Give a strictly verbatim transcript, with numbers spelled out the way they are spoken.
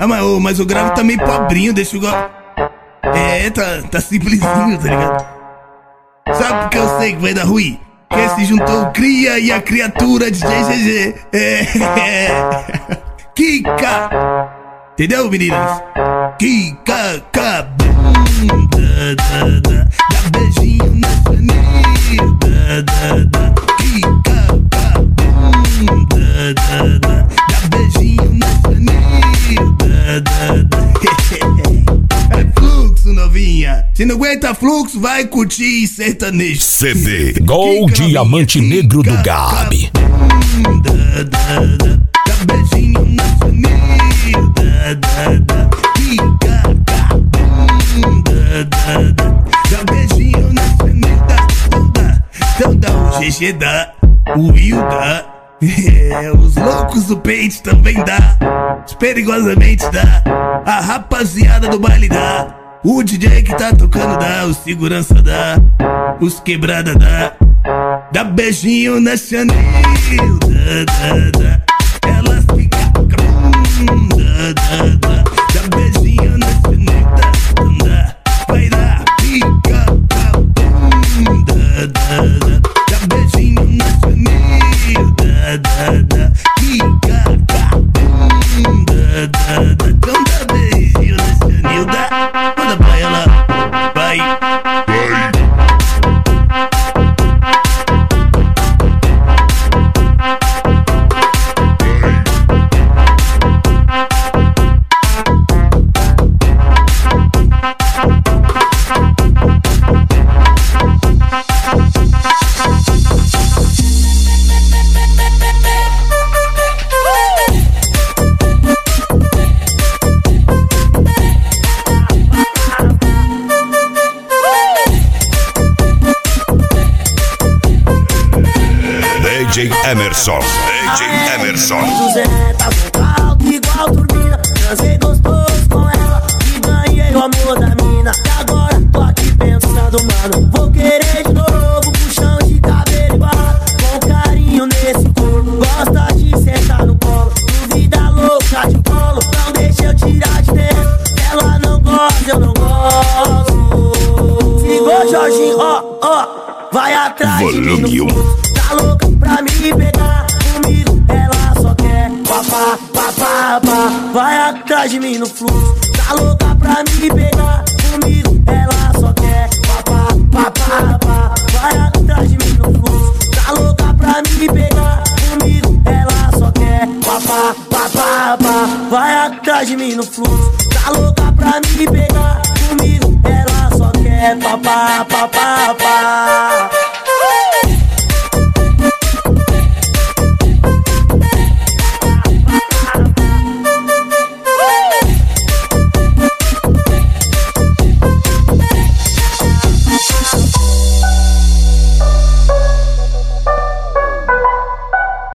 Ah, mas, oh, mas o grave tá meio pobrinho, deixa o go... É, tá, tá simplesinho, tá ligado? Sabe por que eu sei que vai dar ruim? Que se juntou o cria e a criatura de J G G. É, é. Kika. Entendeu, meninas? Kika, cabunda, da, da, dá beijinho na sanita, da, da. Kika, cabunda, da, da, dá beijinho na sanita, da, da. É fluxo, novinha. Se não aguenta fluxo, vai curtir sertanejo. C D Gol Diamante Negro do Gabi. Da, da, da, dá beijinho na sanita, da, da. Kika, cabunda, da, da, dá beijinho na sanita. Então dá, então dá o G G dá, o Will dá. É, os loucos do peito também dá, os perigosamente dá, a rapaziada do baile dá, o D J que tá tocando dá, o segurança dá, os quebrada dá, dá beijinho na Chanel, dá, dá, dá, elas ficam cabunda, dá, dá, dá beijinho na Chanel, dá, dá, vai dar, fica cabunda, dá, dá, dá beijinho na Chanel, da, da, da, fica cabunda, da, da, então dá beijinho na Chanilda, manda pra ela, vai, vai. D J Emerson, D J Emerson. José tá alto igual turbina. Transei gostoso com ela e ganhei o amor da mina. E agora tô aqui pensando, mano, vou querer de novo puxão de cabelo e barra, com carinho nesse corpo. Gosta de sentar no colo, duvida louca de colo. Não deixa eu tirar de dentro. Ela não gosta, eu não gosto. Ligou, Jorginho, ó, ó, vai atrás de mim no fundo. Tá louca pra me pegar comigo, ela só quer papá, papá, papá. Vai atrás de mim no fluxo. Tá louca pra me pegar comigo, ela só quer papá, papá, papá. Vai atrás de mim no fluxo. Tá louca pra me pegar comigo, ela só quer papá, papá, papá. Vai atrás de mim no fluxo. Tá louca pra me pegar comigo, ela só quer papá, papá, papá.